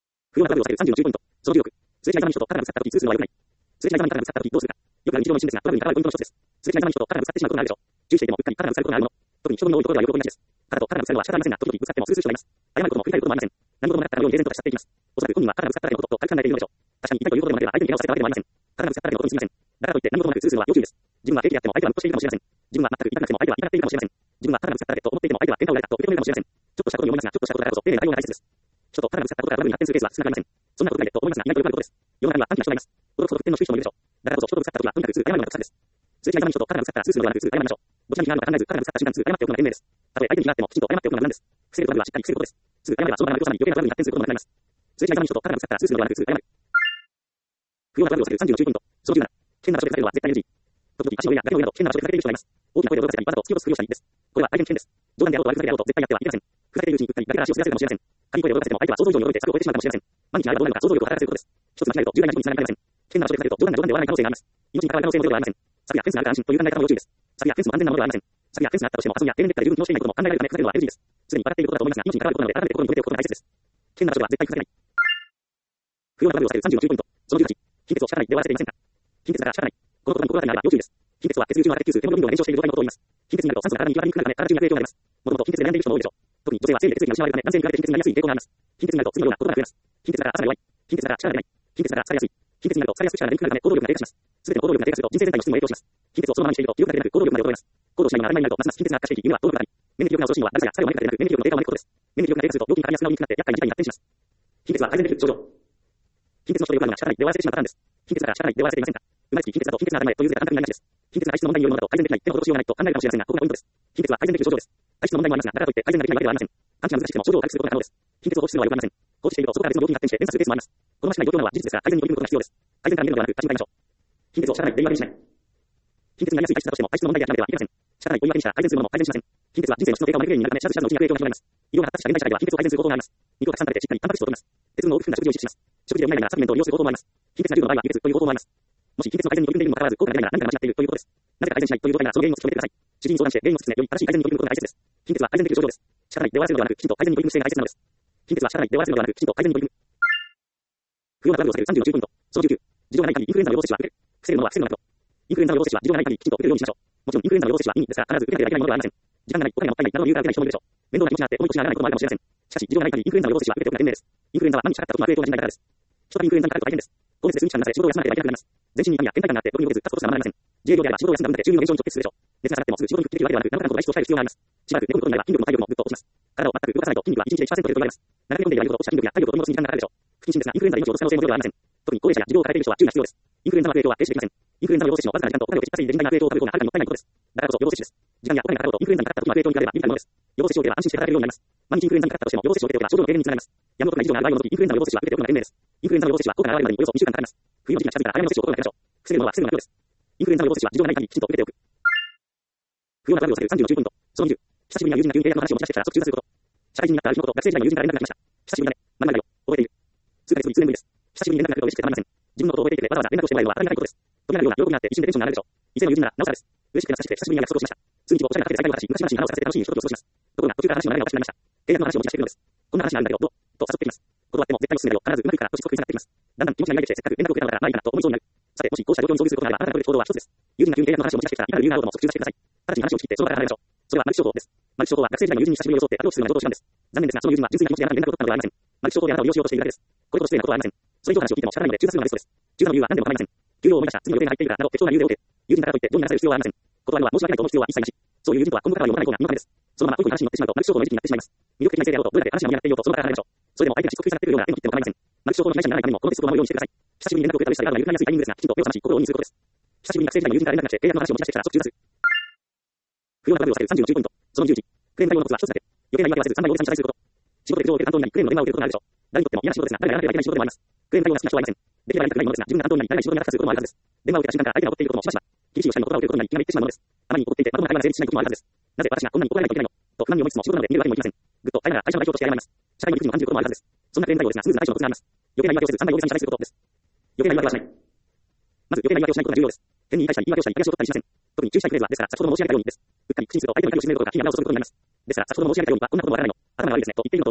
トラブルを避けるさんじゅうの注意ポイント。そのじゅうろく、すれ違いざまに人とカナダを使った時通するのは良くない。すれ違いざまにカナダを使った時どうするか。よくある日常の一瞬ですが、トラブルに関わるポイントの一つです。すれ違いざまに人とカナダを使ってしまうことがあるでしょう。注意していてもうっかりカナダを使うことがあるもの。特に人混みの多いところでは両方同じです。カナダとカナダを使うのは仕方ありませんが、時々ぶつかってもスースーしとなります。謝ることも振り返ることもありません。何事もなかったかのように平然とかしちゃっていきます。おそらく本人はカナダを使っただけのことと軽く考えているのでしょう。確かに痛いということでもなければ相手に怪我をさせたわけでもありません。カナダを使っただけのことにすみません。だからといって何事もなくスースーのは要注意です。自分は平気であっても相手はムッとしているかもしれません。自分は全く痛くなくても相手は痛がっているかもしれません。自分はカナダを使っただけと思っていても相手は喧嘩を売られたと受け止めるかもしれません。ちょっとしたことに思いますが、ちょっとしたことだからこそ丁寧な対応が大切です。人とカナダを使ったことがトラブルに発展するケースは少なくありません。そんなことないでと思いますが、意外とよくあることです。世の中には短気な人がいます。驚くほど得点の低い人もいるでしょう。だからこそ人とぶつかった時はとにかくすぐ謝るのが草です。すれ違いざまに人とカナダを使ったらスースーのではなくすぐ謝りましょう。どちらに気があるのか考えず、カナダを使った瞬間すぐ謝っておくのが賢明です。たとえ相手に気があってもきちんと謝っておくのが無難です。防ぐトラブルはしっかり防ぐことです。すぐ謝ればその場合の様子に余計なトラブルに発展することもなくなります。すれ違いざまに人とカナダを使ったらスースーのではなくすぐ謝る。不要なトラブルを避けるさんじゅうの注意ポイント。そのじゅうなな、危険な場所でかけるのは絶対 エヌジー。時々足の上や崖の上など危険な場所でかけている人がいます。大きな声で驚かせたり、わざと突き落とすふりをしたりです。これは大変危険です。冗談であろうと悪ふざけであろうと絶対やってはいけません。ふざけているうちにうっかり崖から足を滑らせるかもしれません。軽い声で驚かせても相手は想像以上に驚いて柵を越えてしまうかもしれません。毎日あれがどうなるのか想像力を働かせることです。一つ間違えると重大な事故につながりかねません。危険な場所でかけると冗談が冗談で終わらない可能性があります。命に関わる可能性もゼロではありません。柵やフェンスがあるから安心という考え方も要注意です。柵やフェンスも安全なものではありません。柵やフェンスがあったとしても遊びや定年でから十分機能していないことも考えられるためふざけるのは エヌジー です。すでに分かっていることだと思いますが、命に関わることなので改めて心に留めておくことが大切です。危険な場所では絶対ふざけない。不要なトラブルを避けるさんじゅうの注意ポイント。そのじゅうはち、貧血を仕方ないで終わらせていませんか。貧血だから仕方ない。この言葉に心当たりがあれば要注意です。貧血は血流中の赤血球、ヘモグロビンが減少している状態のことを言います。貧血になると酸素が体に行き渡りにくくなるため体中に悪影響があります。もともと貧血で悩んでいる人も多いでしょう。特に女性は生理で血液が失われるため男性に比べて貧血になりやすい傾向があります。貧血になると次のようなことが増えます。貧血だから朝が弱い。貧血だから力が出ない。貧血だから疲れやすい。貧血になると疲れやすく力が出にくくなるため行動力が低下します。すべての行動力が低下すると人生全体の質にも影響します。貧血をそのままにしていると気力が出なく行動力が衰えます。行動しないまま当たり前になるとますます貧血が悪化していき、夢は行動力があり、免疫力が落ちにはなぜや疲れを招くだけでなく免疫力の低下を招くことです。免疫力が低下すると病気にかかりやすくなりにくくなって厄介な事態に発展します。貧血は改善できる症状。貧血の人でよくあるのは仕方ないで終わらせてしまったからです。貧血だから仕方ないで終わらせていませんか。生まれつき貧血だと貧血が当たり前という図が簡単になりがちです。貧血が体質の問題によるものだと改善できない、手の施しようがないと考えるかもしれませんが、ここがポイントです。貧血は改善できる症状です。体質の問題もありますが、だからといって改善ができないわけではありません。完治が難しくても症状を軽くすることが可能です。貧血を放置するのは良くありません。放置しているとそこから別の病気に発展して連鎖するケースもあります。好ましくない状況なのは事実ですが、改善に取り組むことが必要です。改善から見るのではなく、立ち向かいましょう。貧血を仕方ないで言い訳にしない。貧血になりやすい体質だとしても体質の問題で諦めてはいけません。仕方ないと言い訳にしたら改善するものも改善しません。貧血は人生の質の低下を招く原因になるため、知らず知らずのうちに悪影響が広がります。医療が発達した現代社会では貧血を改善する方法があります。肉をたくさん食べてしっかりタンパク質を摂ります。鉄分を多く含んだ食事を意識します。食事で補いながらサプリメントを利用する方法もあります。貧血が重度の場合は輸血という方法もあります。もし貧血の改善に取り組んでいるにもかかわらず効果が出ないなら何か間違っているということです。なぜか改善しないという状態ならその原因を突き止めてください。主治医に相談して原因を突き詰め、より正しい改善に取り組むことが大切です。貧血は改善できる症状です。仕方ないで終わらせるのではなく、きちんと改善に取り組む姿勢が大切なのです。貧血は仕方ないで終わらせるのではなく、きちんと改善に取り組む。不要なトラブルを避けるさんじゅうの注意ポイント。そのじゅうきゅう、事情がない限りインフルエンザの予防接種は受ける。防げるものは防ぐのだけど。インフルエンザの予防接種は事情がない限りきちんと受けるようにしましょう。もちろんインフルエンザの予防接種は意味ですが、必ず受けなければいけないものではありません。時間がない、お金がもったいないなどの理由から受けない人もいるでしょう。面倒な気持ちがあって重い腰が上がらないこともあるかもしれません。しかし、事情がない限りインフルエンザの予防接種は受けておくのが賢明です。インフルエンザは毎日かかった時の悪影響が甚大だからです。一度インフルエンザにかかると大変です。高熱で数日間なされ仕事を休まなければいけなくなります。全身に痛みや倦怠感があって特に動けず立つことすらままなりません。自営業であれば仕事を休んだ分だけ収入の減少に直結するでしょう。熱が下がってもすぐ仕事に復帰できるわけではなく、何らかの外出を控える必要があります。しばらく寝込むことになれば筋力も体力もぐっと落ちます。体を全く動かさないと筋肉はいちにちでいちパーセント減ると言われます。長く寝込んでいればいるほど落ちた筋力や体力を取り戻すに時間がかかるでしょう。不謹慎ですが、インフルエンザで命を落とす可能性もゼロではありません。特に高齢者や持病を抱えている人は注意が必要です。インフルエンザの悪影響は停止できません。インフルエンザの予防接種のわずかな時間とお金をけし稼いで甚大な悪影響を与える方がはるかにもったいないことです。だからこそ予防接種です。時間やお金がかかるとインフルエンザにかかった時の悪影響に比べれば微々たるものです。予防接種を受ければ安心して働けるようになります。毎日インフルエンザにかかったとしても予防接種を受けておけば症状の軽減につながります。やむを得ない事情がある場合を除きインフルエンザの予防接種は受けておくのが賢明です。インフルエンザの予防接種は効果が現れるまでにおよそにしゅうかんかかります。冬の時期が近づいたら早めの接種を心がけましょう。防げるものは防ぐのが必要です。インフルエンザの予防接種は事情がない限りきちんと受けておく。不要なトラブルを避けるさんじゅうの注意ポイント。そのにじゅう、久しぶりに友人が急に契約の話を持ち出してきたら即中断すること。社会人になったある日のこと、学生時代の友人から連絡が来ました。久しぶりだね。まるまるだよ。覚えている。数ヶ月に数年ぶりです。久しぶりに連絡が来ると嬉しくてたまりません。自分のことを覚えていてわざわざ連絡をしてもらえるのは当たりがたいことです。となるような喜びがあって一瞬でテンションが上がるでしょう。以前の友人ならなおさらです。嬉しくて懐かしくて久しぶりに約束をしました。数日後おしゃれなカフェで再会を果たし、昔話に花をさせて楽しいひとときを過ごします。ところが途中から話の流れがおかしくなりました。契約の話を持ち出してくるのです。こんな話があるんだけどどうと誘ってきます。断っても絶対に進めるよ。必ずうまくいくからとしつこくつながってきます。だんだん気持ちが揺らいできてせっかく連絡を受けたのだからまあいいかなと思いそうになる。さて、もしこうした状況に遭遇することがあればあなたが取るべき行動は一つです。友人が急に契約の話を持ち出してきたらいかなる理由があろうとも即中断してください。直ちに話を切ってその場から離れましょう。それはマルチ商法です。マルチ商法は学生時代の友人に久しぶりに装ってアプローチするような情報をしたんです。残念ですがその友人は純粋な気持ちであなたに連絡を取ったのではありません。マルチ商法であなたを利用しようとしているだけです。これほど失礼なことはありません。それ以上話を聞いても仕方ないので中断するのがベストです。中断の理由は何でも構いません。給料を思い出した、次の予定が入っているからなど適当な理由で OK。友人からといってどうにならせる必要はありません。断るのは申し訳ないと思う必要は一切なし。そういう友人とは今後からは読まない方が身のためです。そのまま恋の話に乗ってしまうとマルチ商法の時期になってしまいます。魅力的な異性であろうとどれだけ話が盛り上がっていようとその場から離れましょう。それでも相手がしつこく下がってくるような縁を切っても構いません。マルチ商法の被害者にならないためにもこの鉄則を守るようにしてください。久しぶりに連絡を受けたりしたらが緩くなりやすいタイミングですが、きちんと目を覚まし心を鬼にすることです。久しぶりに学生時代の友人から連絡が来て契約の話を持ち出してきたら即中断する。不要なトラブルを避けるさんじゅうの注意ポイント。そのじゅういち、クレーム対応のコツは一つだけ。余計な言い訳はせずさんばい大げさに謝罪すること。仕事で苦情を受ける担当になりクレームの電話を受けることがあるでしょう。誰にとっても嫌な仕事ですが、誰がやらなければいけない仕事でもあります。クレーム対応が好きな人はいません。できればやりたくないものですが、自分が担当になり慣れない仕事になったりすることもあるはずです。電話を受けた瞬間から相手が怒っていることもしばしば。厳しいおっしゃりの言葉を受けることになり気がめいってしまうものです。あまりに怒っていてまともな会話が成立しないこともあるはずです。なぜ私がこんなに怒られないといけないのと不満に思いつつも仕事なので見るわけにもいきません。ぐっと大変なら会社の代表として謝ります。社会の育児も感じることもあるはずです。そんなクレーム対応ですが、スムーズな対処のコツがあります。余計な言い訳をせずさんばい大げさに謝罪することです。余計な言い訳はしない。まず余計な言い訳をしないことが重要です。変に言い返したり言い訳をしたり言い返しを取ったりしません。特に注意したいフレーズは、ですから先ほど申し上げたようにです。うっかり口にすると相手の怒りを鎮めることが火に油を注ぐことになります。ですから先ほど申し上げたようにはこんなこともわからないの。頭が悪いですねと言っているのと同じです。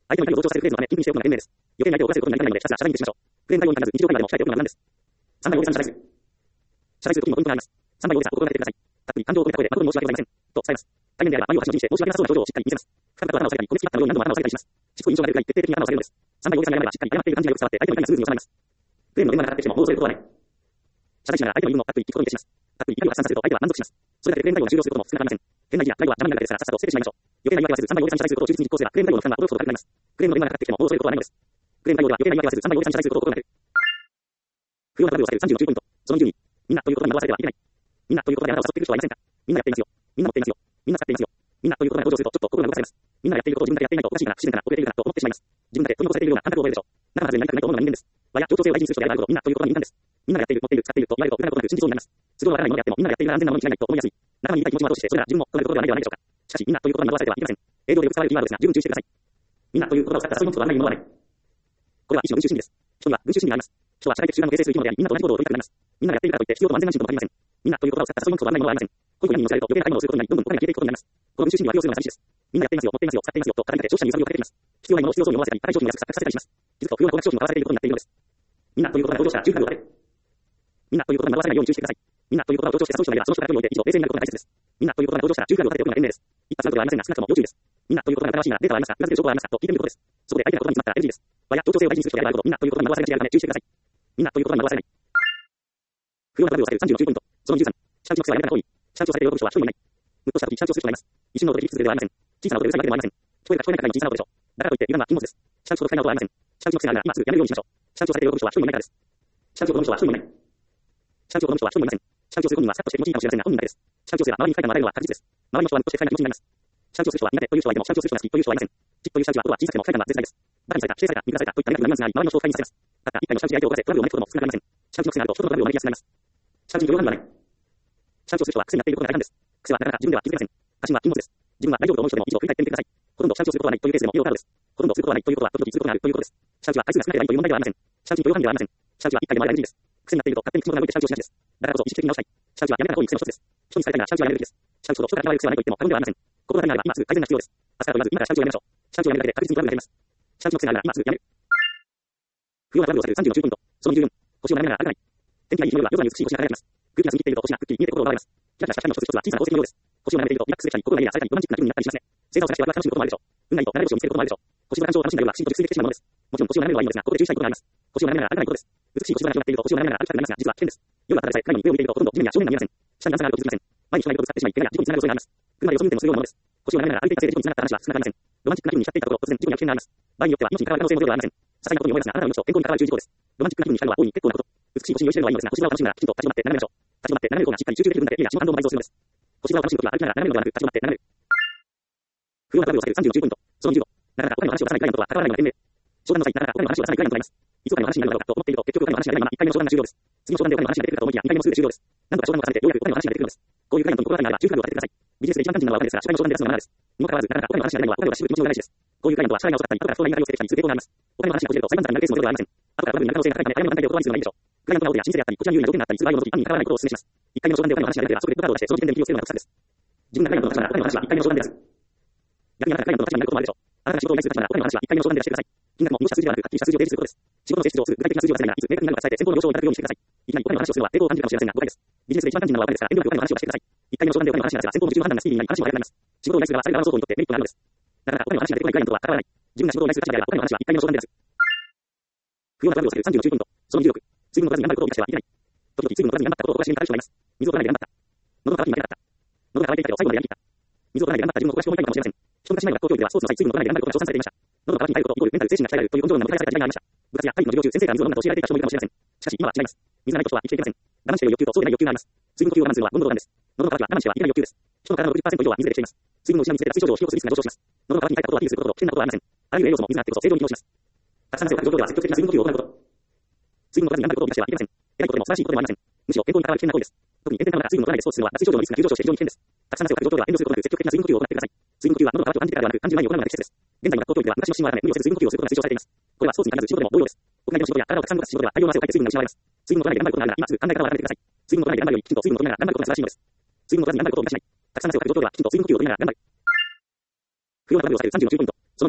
相手の怒りを同調させるフレーズのため、緊急にしておくのが賢明です。余計な相手を怒らせることになりたいので、ひたすら謝罪に徹しましょう。クレーム対応に限らず、日常会話でも鍛えておくのが無難です。さんばい大げさに謝罪する。謝罪するときにもポイントがあります。さんばい大げさ、心がけてください。たっぷり感情を込めた声で、誠に申し訳ございません。と伝えます。対面であれば、眉を端を信じて、申し訳なさそうな表情をしっかり見せます。深々と頭を下げたり、焦げつきあったように何度も頭を下げたりします。しつこい印象が出るくらい、徹底的に頭を下げるのです。さんばい大げさに謝れば、しっかり謝っている感じがよく伝わって、相手の怒りがスムーズに収まります。クレームの電話がかかってきても、もうそういうことはない。謝罪しながら相手の言うのをたっぷり聞くことに徹します。たっぷり怒りを発散させると、相手は満足します。それだけでクレーム対応が終了することも少なくありません。変な意地やプライドは邪魔になるので、さらさっさと捨ててしまいましょう。余計な言い訳はせず、さんばい大げさに謝罪することを忠実に実行すれば、クレーム対応の負担は驚くほど軽くなります。クレームの電話がかかってきても、もうそういうことはないのです。クレーム対応では余計な言い訳はせず、さんばい大げさに謝罪することを心がける。不要なトラブルを避けるさんじゅうの注意ポイント。そのにじゅうに、みんなという言葉に惑わされてはいけない。みんなという言葉であなたを誘っている人はいませんか？みんなやっていますよ。みんな持っていますよ。みんな使っていますよ。みんなという言葉が登場すると、ちょっと心が動かされます。みんながやっていることを自分だけやっていないとおかしいかな、不自然かな、遅れているかなと思ってしまいます。自分だけ取り残されているような感覚を覚えるでしょう。仲間外れになりたくないと思うのが人間です。和や協調性を大事にする人であること、みんなという言葉の人間です。みんながやっている、持っている、使っていると言われると疑うことなく信じそうになります。都合のわからないものであっても、みんながやっているなら安全なものにしないと思いやすい。仲間に言いたい気持ちもあるとして、それら自分も止めることではないではないでしょうか。しかし、みんなという言葉に惑わされてはいけません。営業でよく使われるキーワードですが、十分注意してください。みんなという言葉を使ったそういうものとはないものはない。これは一種の群衆心理です。人には群衆心理があります。人は社会的集団を形成する生き物であり、みんなと同じ行動を取りたくなります。みんながやっているからといって必要と安全安心とも限りません。みんなという言葉を使ったそういうものとはないものはありません。こういうふうに乗せられると余計な買い物をすることになり、どんどんお金が消えていくことになります。この群衆心理は利用するのが寂しいです。みんなやっていますよ、持っていますよ、使っていますよと語りかけて消費者に揺さぶりをかけてきます。必要ないものを必要そうに思わせたり、高い商品を安く錯覚させたりします。気づくと不要な高額商品を買わされていることになっているのです。みんなという言葉が登場したら注意深くをかける。みんなという言葉に惑わされないように注意してください。みんなという言葉を強調して誘う人がいれば、その人がにおいて以上冷静になることが大切です。みんなという言葉が登場したら注意深くをかけておくのが賢明です。一発アウトではありませんが、少なくとも要注意です。みんなという言葉が正しいならデータはありますか、裏付ける情報はありますかと聞いてみることです。そこで相手が言葉に詰まったら エヌジー です。和や協調性を大事にする人であること、みんなという言葉に惑わされがちであるため注意してください。みんなという言葉に惑わされない。不要なトラブルを避けるさんじゅうの注意ポイント。そのにじゅうさん、下打ちの癖はやめた方がいい。下打ちをされている人は一人もいない。むっとした時、下打ちをする人がいます。一瞬の音で聞き続けるではありません。小さな音でうるさいわけでもありません。聞こえが聞こえないくらいの小さな音でしょう。だからといって油断は禁物です。下打ちと不快な音はありません。下打ちの癖があるなら今すぐやめるようにしましょう。下打ちをされている人は一人もいないからです。下打ちを好む人は一人もいない。下打ちを好む人は一人もいません。下打ちをする本人はスカッとして気持ちいいかもしれませんが本人だけです。下打ちをすれば周りに不快感が生まれるのは確実です。周りの人はむっとして不快な気持ちになります。下打ちをする人は苦手という人はいても下打ちをする人が好きという人はいません。ちっという下打ちは音は小さくても不快感が絶大です。バカにされた、否定された、見下されたといったnegativeなニュアンスがあり、周りの人を不快にさせます。たった一回の下打ちで相手を怒らせトラブルを招くことも少なくありません。下打ちの癖があると人とのトラブルを招きやすくなります。下打ちに許容範囲はない。下打ちをする人は癖になっていることが大半です。癖はなかなか自分では気づけません。過信は禁物です。自分は大丈夫と思う人でも以上振り返ってみてください。ほとんど下打ちをすることはないというケースでもイエローカードです。ほとんどすることはないということは時々することがあるということです。下打ちは回数が少なければいいという問題ではありません。下打ちに許容範囲ではありません。下打ちは一回でもあれば エヌジー です。癖になっていると勝手に口元が動いて下打ちをしがちです。だからこそ意識的に直したい。下打ちはやめた方がいい癖の一つです。人にされたいなら下打ちはやめるべきです。下打ちほど人から嫌われる癖はないと言っても過言ではありません。心がなれば今すぐ改善が必要です。明日からと言わず今から下打ちをやめましょう。下打ちをやめるだけで確実にトラブルが減ります。下打ちの癖があるなら今すぐやめる。不要なトラブルを避けるさんじゅうの注意ポイント。そのにじゅうよん、腰を舐めながら歩かない。天気がいい日の夜は夜空に美しい星が輝きます。空気が澄み切っていると星がくっきり見えて心を奪われます。キラキラした光の一つ一つは小さな宝石のようです。星を眺めているとリラックスできたり、心がいいやされたり、ロマンチックな気分になったりしますね。星座を探してワクワク楽しむこともあるでしょう。運がいいと流れ星を見つけることもあるでしょう。星空感情を楽しんだ夜は不思議と熟睡できてしまうものです。もちろん星を眺めるのはいいのですが、ここで注意したいことがあります。星を眺めながら歩かないことです。美しい星空が広がっていると星を眺めながら歩きたくなりますが、実は危険です。夜はただでさえ暗いのに上を見ているとほとんど地面や正面が見えません。下に段差があると気づきません。前に人がいるとぶつかってしまい、怪我や事故につながる恐れがあります。車でよそ見てもするようなものです。星を眺めながら歩いていたせいで事故につながった話は少なくありません。ロマンチックな気分に浸っていたところ、突然事故に遭う危険があります。場合によっては命に関わる可能性もゼロではありません。些細なことに思いますが、あなたの命と健康に関わる注意事項です。ロマンチックな気分に浸るのは大いに結構なこと。美しい星に酔いしれるのはいいのですが、星空を楽しむならきちんと立ち止まって眺めましょう。立ち止まって眺める方がしっかり集中できる分だけいい足の反動も倍増するのです。星空を楽しむときは歩きながら眺めるのではなく、立ち止まって眺める。不要なトラブルを避けるさんじゅうの注意ポイント。そのにじゅうご、なかなかお金の話を出さないくらいのことは関わらないのが賢明。商談の際、なかなかお金の話を出さないくらいのことがあります。いつお金の話になるのかと思っていると、結局お金の話がないままいっかいめの商談が終了です。次の商談でお金の話が出てくるかと思いきやにかいめもすぐで終了です。何度か商談を重ねてようやくお金の話が出てくるのです。こういうクライアントに心当たりがあれば注意深くをかけてください。ビジネスで一番肝心なのはお金ですが、社会の商談で出すのがマナーです。にもかかわらず、なかなかお金の話が出ないのはお金を出しぶる気持ちの裏返しです。こういうクライアントは社会が遅かったり、後から相談に対応してきたりする傾向があります。お金の話がこじれると裁判沙汰になるケースもゼロではありません。後からトラブルになる可能性が高いため、早めの段階でお断りするのがいいでしょう。クライアントが大手や老舗であったり、こちらに有利な条件があったりする場合を除き、案に関わらないことをお勧めします。いっかいめの商談でお金の話が出れば、即レッドカードを出して、その時点で見切りをつけるのが国策です。自分がクライアントの立場ならお金の話はいっかいめの商談で出す。逆にあなたがクライアントの立場になることもあるでしょう。あなたが仕事を依頼する立場ならお金の話はいっかいめの商談で出してください。金額も無視した数字ではなく、はっきりした数字を提示することです。仕事の性質上すぐ具体的な数字を出せないなら、いつ明確になるか伝えて先方の了承をいただくようにしてください。いきなりお金の話をするのは抵抗を感じるかもしれませんが、誤解です。ビジネスで一番肝心なのはお金ですから、遠慮なくお金の話を出してください。いっかいめの商談でお金の話が出せば、先方の受注の判断がスピーディーになり、話も早くなります。仕事を依頼する側、される側の双方にとってメリットがあるのです。なかなかお金の話が出てこないクライアントは関わらない。自分が仕事を依頼する立場であれば、お金の話はいっかいめの商談で出す。不要なトラブルを避けるさんじゅうの注意ポイント。そのにじゅうろく、水分を取らずに頑張ることを満たしてはいけない。時々水分を取らずに頑張ったことを小出しに語る人がいます。水を取らないで頑張った。喉が渇きに負けなかった。喉が渇いていたけど最後までやりきった。水を取らないで頑張った自分を小出しに思いたいかもしれません。一昔前の学校教育ではスポーツの際、水分を取らないで頑張ることが称賛されていました。喉が渇きに耐えることイコールメンタル精神が鍛えられるという根性論が繰り返された時代がありました。部活や会議の授業中、先生から水を飲むと教えられていた人もいるかもしれません。しかし今は違います。水がないことは生きていけません。我慢している欲求とそうでない欲求があります。水分補給を我慢するのは言語道なんです。喉の渇きは我慢してはいけない欲求です。人の体の ろくじゅっパーセント 以上は水でできています。水分の失い水で脱水症状を引き起こすリスクが上昇します。喉の渇きに耐えたことはアピールすることほど危険なことはありません。あらゆる栄養素も水があってこそ正常に機能します。たくさん汗をかく状況では積極的な水分補給を行うこと。水分を取らずに頑張ることを満たしてはいけません。偉いことでも素晴らしいことでもありません。むしろ健康に関わる危険な行為です。特に炎天下の中、水分を取らないでスポーツするのは脱水症状のリスクが急上昇して非常に危険です。たくさん汗をかく状況では遠慮することなく積極的な水分補給を行ってください。水分補給は喉の渇きを感じてからではなく、単純に行うのが適切です。現在の学校教育では昔の神話のため無理をせず水分補給をすることが推奨されています。これはスポーツに限らず仕事でも同様です。屋内での仕事や体をたくさん動かす仕事では大量の汗をかいて水分が失われます。水分を取らないで頑張ることがあるなら今すぐ考え方を改めてください。水分を取らないで頑張るよりきちんと水分を取りながら頑張ることが素晴らしいのです。水分を取らずに頑張ることを満たしない。たくさん汗をかく状況ではきちんと水分補給を取りながら頑張る。不要なトラブルを避けるさんじゅうの注意ポイント。そのにじゅうなな、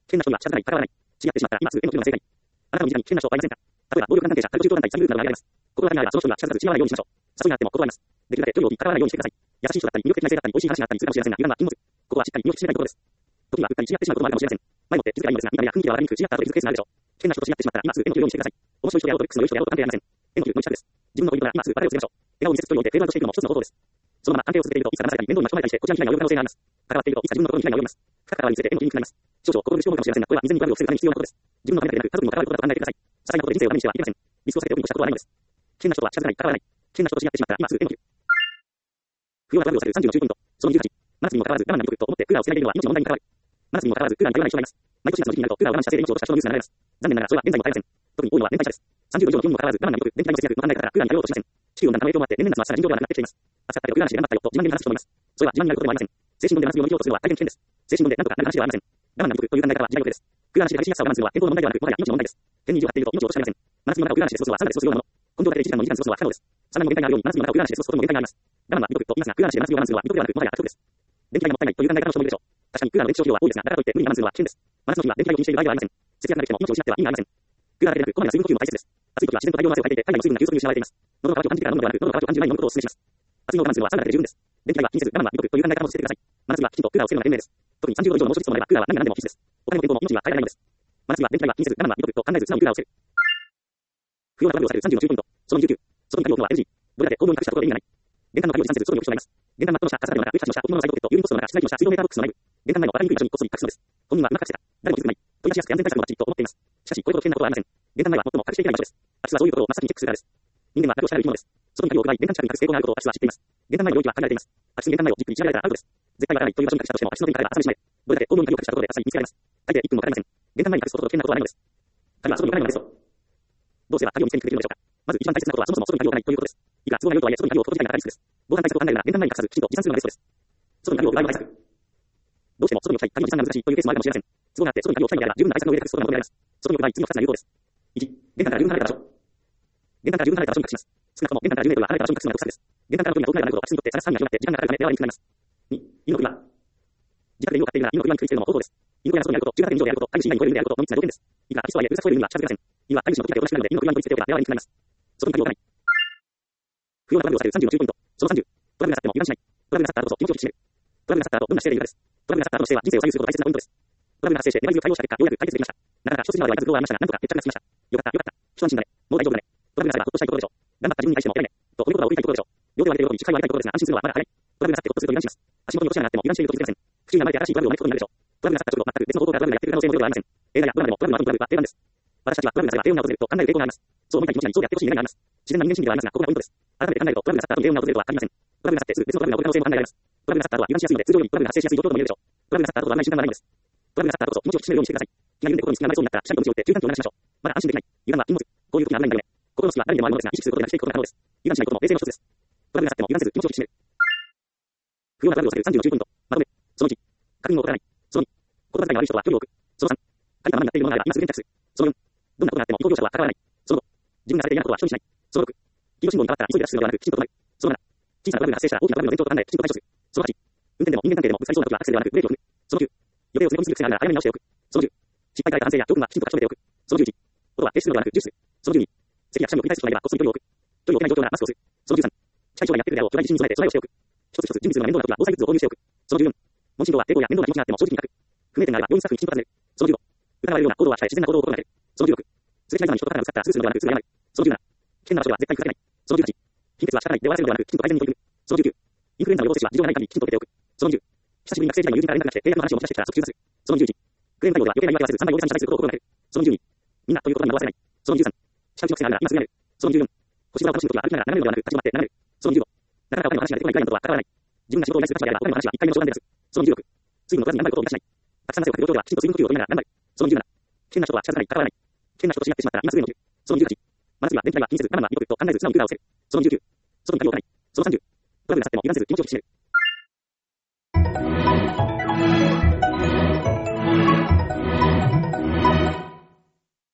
変な人には近づかない、関わらない。知り合ってしまったら今すぐ エム の正解。あなたの身近に変な人はいませんか？例えば暴力団関係者、逮捕中等団体、詐欺グループなどがあります。心当たりがあればその人には近づかず失わないようにしましょう。誘いがあっても断ります。できるだけ距離を置き関わらないようにしてください。優しい人だったり、魅力的な異性だったり、美味しい話があったりするかもしれませんが、油断は禁物。ここはしっかり身を引き締めたいところです。時にはうっかり知り合ってしまうこともあるかもしれません。前もって気づけばいいのですが、見た目や雰囲気が悪いにく知り合った後で気づくケースがあるでしょう。変な人と知り合ってしまったら今すぐ エム のようにしてください。面白い人やろうと X の良い人やろうと関係ありません。エム のようにしたです。自分のポイントが今すぐ彼を捨てましょう。笑顔を見せつつ距離を置いてフェードアウトしていくのも一つの方法です。そのまま関係を続けているといつか騙されたり面倒に巻き込まれたりしてこちらに被害が及ぶ可能性があります。関わっているといつか自分のところに被害が及びます。深く関わりについて エム の気になります。少々心苦しい思いかもしれませんが、これは未然にトラブルを防ぐために必要なことです。自分のためだけでなく家族にも関わることだと考えてください。些細なことで人生をダメにしてはいけません。リスクを避けておくに越したことはないのです。変な人とは近づかない、関わらない。変な人と知り合ってしまったら今すぐ エム の不要なトラブルを避けるさんじゅうの注意ポイント。そのにじゅうはち、真夏にも関わらず我慢が魅力と思ってクーラーを捨てないでいるのは命の問題に関わる。真夏にも関わらずクーラーに頼らない人がいます。毎年夏の時期になるとクーラーを我慢したせいで命を落とした人のニュースが流れます。残念ながらそれは現在も絶えません。特に多いのは年配者です。さんじゅうど以上の気温にも関わらず我慢が魅力、電気代の節約の考え方からクーラーに頼ろうとしません。地球温暖化の影響もあって年々夏はさらに状況がなくなってきています。暑かったよ、クーラーなしで頑張ったよと自慢げに話す人もいます。それは自慢になることではありません。精神論で話すように生きようとするのは大変危険です。精神論で何とかなる話ではありません。我慢が魅力という考え方は時代遅れです。クーラーなしで激しい暑さを我慢するのは健康の問題ではなく、もはや命の問題です。天にじゅうはちていると命を落としてはいけません。真夏にまたクーラーなしで過ごすのはサウナで過ごすようなもの。根性だけでいちじかんのにじかん過ごすのは不可能です。サウナにも限界があるように真夏にまたクーラーなしで過ごすことにも限界があります。我慢は魅力と言いますが、クーラーなしで真夏に我慢するのは魅力ではなく、もはや悪徳です。電気代がもったいないという考え方の人もいるでしょう。確かにクーラーの電気消費量は多いですが、だからといって無理に我慢するのは危険です。真夏の日は電気代を気にしている場合ではありません。節約ができても命を失っては意味がありません。クーラーだけでなく、こまめな水分補給も大切です。暑い時は自然と大量の汗をかいていて、体内の水分が急速に失われています。喉の渇きを感じてから飲むのではなく、喉の渇きを感じる前に飲むことをお勧めします。暑いのを我慢するのはサウナだけで十分です。電気代は気にせず、我慢は魅力という考え方も捨ててください。真夏にはきちんとクーラーをつけるのが賢明です。特にさんじゅうど以上の猛暑日地層まではクーラーは何が何でも必須です。お金も健康も命には変えられないのです。真夏には電気代は気にせず、我慢は魅力と考えず素直にクーラーをつける。不要なトラブルを避けるさんじゅうの注意ポイント。そのにじゅうきゅう、外に鍵を置くのは エヌジー。どれだけ行動に隠したところで意味がない。玄関の鍵を持参せず外に置く人がいます。玄関マットの下、傘のような空気の下、置物のサイドポケット、郵便ポストの中、室内の下、水道メーターボックスの内部。玄関前の分かりにくい場所にこっそり隠すのです。本人はうまく隠してた。誰も気づくまい。取り出しやすくて安全対策もバッチリと思っています。しかし、これほど危険なことはありません。玄関前は最も隠していけない場所です。空き巣はそういうことを真っ先にチェックするからです。人間は鍵をしゃべる生き物です。外に鍵を置く場合、玄関近くに隠す傾向があることを空き巣は知っています。玄関前の領域は限られています。空き巣に玄関前をじっくり調べられたらアウトです。絶対わからないという場所に隠したとしても、空き巣の手にかかれば朝にしまえ。どれだけ行動に鍵を隠したところで朝に見つけられます。大抵いっぷんもかかりません。玄関前に隠すことと危険なことはないのです。鍵は外に置かないのです。どうすれば鍵を見つけにくれるのでしょうか。まず一番大切なことはそもそも外に鍵を置かないということです。いくら都合が良いとはいえ、外に鍵を置くこと自体がかかりリスクです。防犯対策を考えるなら玄関前に隠さず、きちんと持参するのがベストです。外に鍵を置く場合の対策。どうしても外に置きたい、鍵の持参が難しいというケースもあるかもしれません。都合があって外に鍵を置きたいのであれば、十分な対策の上で隠すことが求められます。外に置く場合、次のふたつが有効です。いち、玄関から十分離れた場所。玄関から十分離れた場所に隠します。少なくとも玄関からじゅうメートルは離れた場所に隠すのが得策です。玄関から遠くには遠くなることを隠すにとって、さらにが広がって時間がかかるため電話にくなります。に、犬の首輪。自宅で犬を飼っているなら犬の首輪にくいつけるのも方法です。犬小屋の外にあること、じゅうななてん以上であること、飼い主以外に吠える犬であることのみっつの条件です。いくらアキスとはいえ、うるさく吠える犬には近づけません。犬は飼い主の気配をおかしくなるので、犬の首輪に取り付けておけば電話にくなります。外に鍵を置かない。不要なトラブルを避けるさんじゅうの注意ポイント。そのさんじゅう、トラブルが去っても油断しない。トラブルが去った後こそ気持ちを引き締める。トラブルが去った後どんな姿勢でいるかです。トラブルが去った後の姿勢は人生を左右することが大切なポイントです。トラブルが発生して粘り強く対応した結果、ようやく解決できました。なかなか一筋縄ではいかず苦労はありましたが、なんとか決着がつきました。よかった、よかった。一安心だね。もう大丈夫だね。トラブルが去ればほっとしたいところでしょう。頑張った自分に対しても偉いね。と褒め言葉を送りたいところでしょう。両手を上げて喜び、しっかりを上げたいところですが、安心するのはまだ早い。トラブルが去ってほっとすると油断します。足元に落とし穴があっても油断していると気づけません。不注意な前で新しいトラブルを招くことになるでしょう。トラブルが去った直後、全く別の方向からトラブルがやってくる可能性もゼロではありません。映画やドラマでもトラブルの後のトラブルは定番です。私たちはトラブルが去れば平穏が訪れると考える傾向があります。そう思いたい気持ちにそうやってほしい願いがあります。自然な人間心理ではありますが、ここがポイントです。改めて考えると、トラブルが去った後に平穏が訪れるとは限りません。トラブルが去ってすぐ別のトラブルが起こる可能性も考えられます。トラブルが去った後は油断しやすいので、通常よりトラブルが発生しやすい状況とも言えるでしょう。トラブルが去った後とはあまり瞬間がないのです。トラブルが去った後こそ気持ちを引き締めるようにしてください。気が緩んで心に隙が生まれそうになったら、しっかりと鞭を打って注意喚起を流しましょう。まだ安心できない。油断は禁物。こういう時には危ないんだよね。心の隙は誰にでもあるものですが、意識することでなくしていくことが可能です。油断しないことも冷静の一つです。トラブルが去っても油断せず気持ちを引き締める。不要なトラブルを避けるさんじゅうの注意ポイント。まとめ。そのいち、確認を怠らない。そのに、言葉遣いが悪い人は距離を置く。そのさん、鍵がままになっているものがあれば今すぐに着す。そのよん、どんなことがあっても移動業者は関わらない。そのご、自分がされて嫌なことは処理しない。そのろく、黄色信号に変わったら急いで出すのではなくきちんと止まる。そのなな、小さなトラブルが発生したら大きなトラブルの前兆と考えきちんと対処する。そのはち、運転でも人間関係でもぶつかりそうな時はアクセルではなくブレーキを踏む。そのきゅう、予定を詰め込みすぎる癖があるなら早めに直しておく。そのじゅう、失敗から反省や教訓はきちんと書き留めておく。そのじゅういち、音は停止するのではなく重視する。そのじゅうに、咳やくしゃみを繰り返す人がいればこっそり距離を置く。距離を置けない状況ならマスクをする。そのじゅうさん、近い将来やってくるであろう巨大地震に備えて備えをしておく。一つ一つ準備するのが面倒な時は防災グッズを購入しておく。そのじゅうよん、問診票は抵抗や面倒な気持ちがあっても正直に書く。不明点があれば病院スタッフにきちんと尋ねる。そのじゅうご、疑われるような行動は控え自然な行動を心がける。そのじゅうろく、すれ違いざまに人とからぶつかったらすぐするのではなくすぐ謝る。そのじゅうなな、危険な場所では絶対にふざけない。そのじゅうはち、貧血は仕方ないで終わらせるのではなくきちんと改善に取り組む。そのじゅうきゅう、インフルエンザの予防接種は事情がない限りきちんと受けておく。そのじゅう、久しぶりに学生時代の友人から連絡が来て契約の話を持ち出してきたら即中断する。そのじゅういち、クレーム対応では余計な言い訳はせずさんまい大げさに謝罪することを心がける。そのじゅうに、みんなという言葉に惑わせない。そのじゅうさん、下打ちの癖があるなら今すぐやる。そのじゅうよん、星空を楽しむときは歩きながら斜めるのではなく立ち止まって斜める。そのじゅうご、なかなかお金の話が出てこないくらいのことは関わらない。自分が仕事を依頼する立場であればお金の話は一回目の相談で出す。そのじゅうろく、水分を取らずに頑張ることを満たしない。たくさん汗をかく状況ではきちんと水分補給を取りながら頑張る。そのじゅうなな、変な人とは近づかない、関わらない。変な人と知り合ってしまったら今すぐに落ちる。そのじゅうはち、真夏には電気代は気にせず我慢は魅力と考えず素直にクーラーをつける。そのじゅうきゅう、外に鍵を置かない。そのさんじゅう、トラブルが去っても油断せず気持ちを引き締める。